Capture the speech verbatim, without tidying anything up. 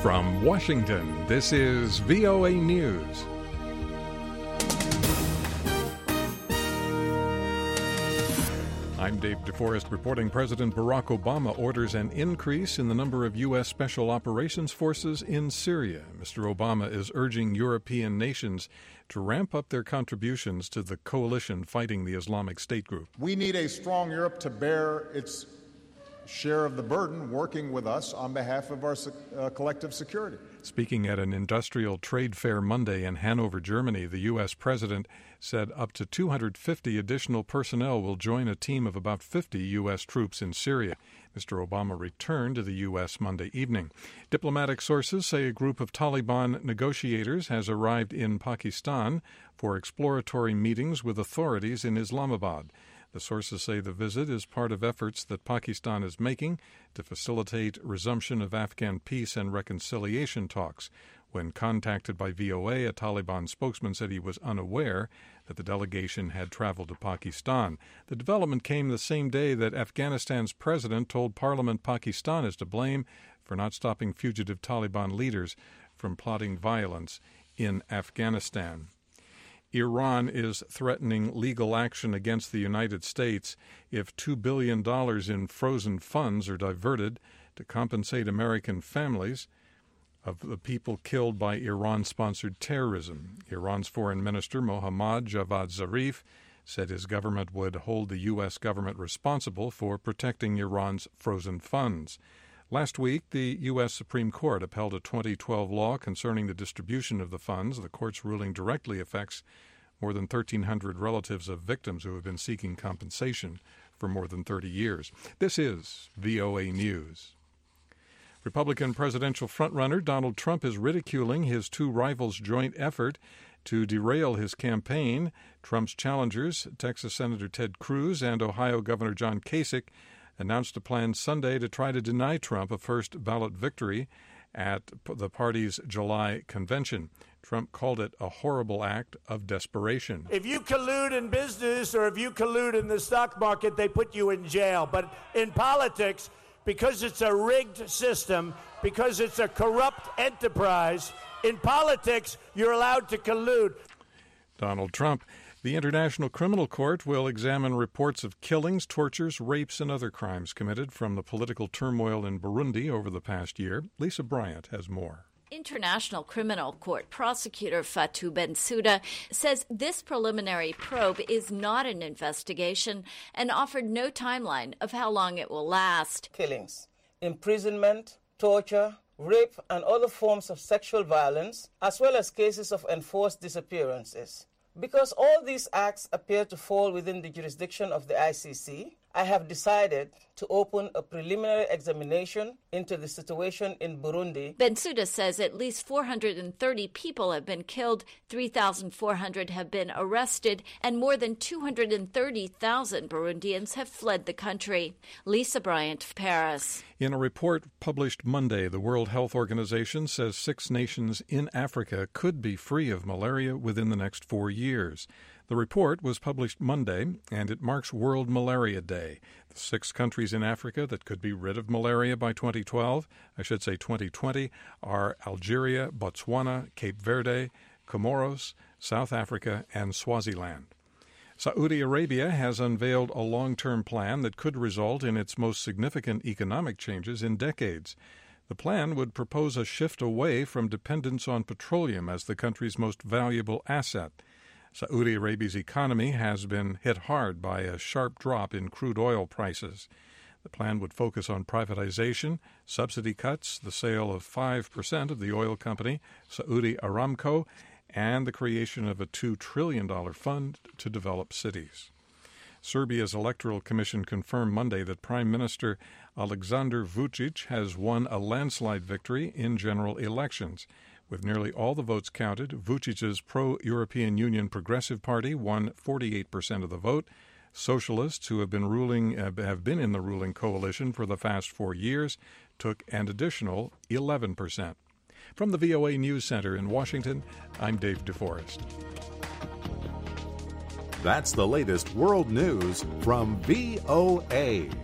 From Washington, this is V O A News. I'm Dave DeForest reporting President Barack Obama orders an increase in the number of U S. Special Operations Forces in Syria. Mister Obama is urging European nations to ramp up their contributions to the coalition fighting the Islamic State group. We need a strong Europe to bear its share of the burden, working with us on behalf of our uh, collective security. Speaking at an industrial trade fair Monday in Hanover, Germany, the U S president said up to two hundred fifty additional personnel will join a team of about fifty U S troops in Syria. Mister Obama returned to the U S Monday evening. Diplomatic sources say a group of Taliban negotiators has arrived in Pakistan for exploratory meetings with authorities in Islamabad. The sources say the visit is part of efforts that Pakistan is making to facilitate resumption of Afghan peace and reconciliation talks. When contacted by V O A, a Taliban spokesman said he was unaware that the delegation had traveled to Pakistan. The development came the same day that Afghanistan's president told Parliament Pakistan is to blame for not stopping fugitive Taliban leaders from plotting violence in Afghanistan. Iran is threatening legal action against the United States if two billion dollars in frozen funds are diverted to compensate American families of the people killed by Iran-sponsored terrorism. Iran's Foreign Minister Mohammad Javad Zarif said his government would hold the U S government responsible for protecting Iran's frozen funds. Last week, the U S. Supreme Court upheld a twenty twelve law concerning the distribution of the funds. The court's ruling directly affects more than thirteen hundred relatives of victims who have been seeking compensation for more than thirty years. This is V O A News. Republican presidential frontrunner Donald Trump is ridiculing his two rivals' joint effort to derail his campaign. Trump's challengers, Texas Senator Ted Cruz and Ohio Governor John Kasich, announced a plan Sunday to try to deny Trump a first-ballot victory at the party's July convention. Trump called it a horrible act of desperation. If you collude in business or if you collude in the stock market, they put you in jail. But in politics, because it's a rigged system, because it's a corrupt enterprise, in politics, you're allowed to collude. Donald Trump. The International Criminal Court will examine reports of killings, tortures, rapes, and other crimes committed from the political turmoil in Burundi over the past year. Lisa Bryant has more. International Criminal Court prosecutor Fatou Bensouda says this preliminary probe is not an investigation and offered no timeline of how long it will last. Killings, imprisonment, torture, rape, and other forms of sexual violence, as well as cases of enforced disappearances. Because all these acts appear to fall within the jurisdiction of the I C C, I have decided to open a preliminary examination into the situation in Burundi. Bensouda says at least four hundred thirty people have been killed, three thousand four hundred have been arrested, and more than two hundred thirty thousand Burundians have fled the country. Lisa Bryant, Paris. In a report published Monday, the World Health Organization says six nations in Africa could be free of malaria within the next four years. The report was published Monday, and it marks World Malaria Day. The six countries in Africa that could be rid of malaria by twenty twelve, I should say twenty twenty, are Algeria, Botswana, Cape Verde, Comoros, South Africa, and Swaziland. Saudi Arabia has unveiled a long-term plan that could result in its most significant economic changes in decades. The plan would propose a shift away from dependence on petroleum as the country's most valuable asset. Saudi Arabia's economy has been hit hard by a sharp drop in crude oil prices. The plan would focus on privatization, subsidy cuts, the sale of five percent of the oil company, Saudi Aramco, and the creation of a two trillion dollars fund to develop cities. Serbia's Electoral Commission confirmed Monday that Prime Minister Aleksandar Vučić has won a landslide victory in general elections. With nearly all the votes counted, Vučić's pro-European Union Progressive Party won forty-eight percent of the vote. Socialists, who have been ruling uh, have been in the ruling coalition for the past four years, took an additional eleven percent. From the V O A News Center in Washington, I'm Dave DeForest. That's the latest world news from V O A.